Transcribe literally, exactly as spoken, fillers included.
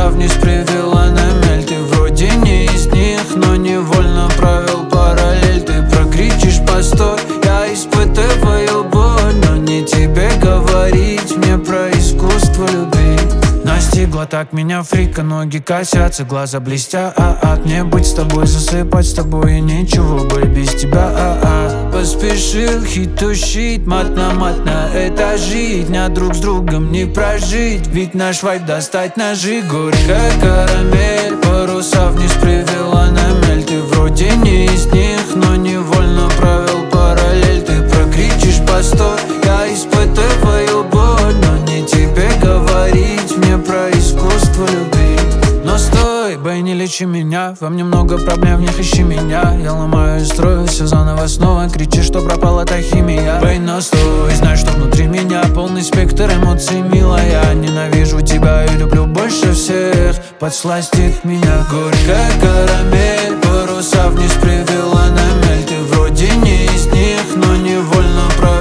паруса вниз привела на мель. Ты вроде не из них, но невольно провел параллель. Ты прокричишь постой, я испытываю боль, но не тебе говорить мне про искусство любви. Настигла так меня фрика, ноги косятся, глаза блестят, а -а. Мне быть с тобой, засыпать с тобой, и ничего бы без тебя, а -а. Поспешил хит to shit, мат на мат на этажи. Дня друг с другом не прожить, ведь наш вайб достать ножи. Горькая карамель, паруса вниз привела на мель. Ты вроде не из них, но невольно провел параллель. Ты прокричишь постой, я испытываю боль, но не тебе говорить мне про искусство любви. Но стой, бэй, не лечи меня, во мне много проблем, в них ищи меня. Я ломаю и строю все заново снова, кричишь, что пропала та химия. Бэй, но стой, знай, что внутри меня полный спектр эмоций, милая. Ненавижу тебя и люблю больше всех, подсластит меня. Горькая карамель, паруса вниз привела на мель. Ты вроде не из них, но невольно про